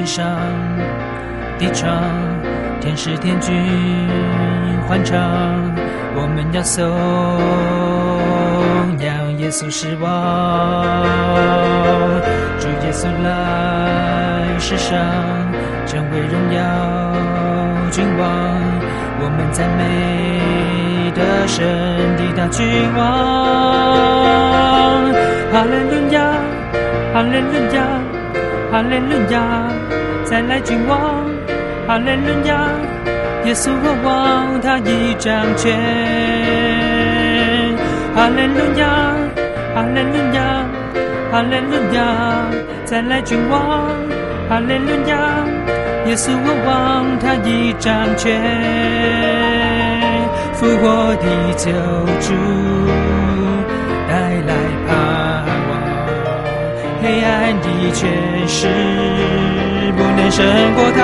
上地上，天使天军欢唱，我们要颂扬耶稣是王。主耶稣来世上，成为荣耀君王，我们赞美的神的大君王。哈利路亚，哈利路亚，哈利路亚，再来君王。哈利路亚，耶稣我王他已掌权。哈利路亚，哈利路亚，哈利路亚，再来君王。哈利路亚，耶稣我王他已掌权。复活的救主带来盼望，黑暗的权势不能胜过他。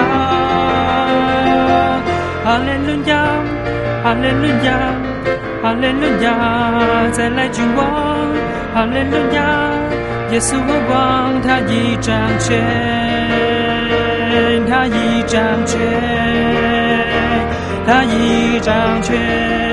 哈利路亚，哈利路亚，哈利路亚，再来君王。哈利路亚，耶稣我王他已掌权，他已掌权，他已掌权。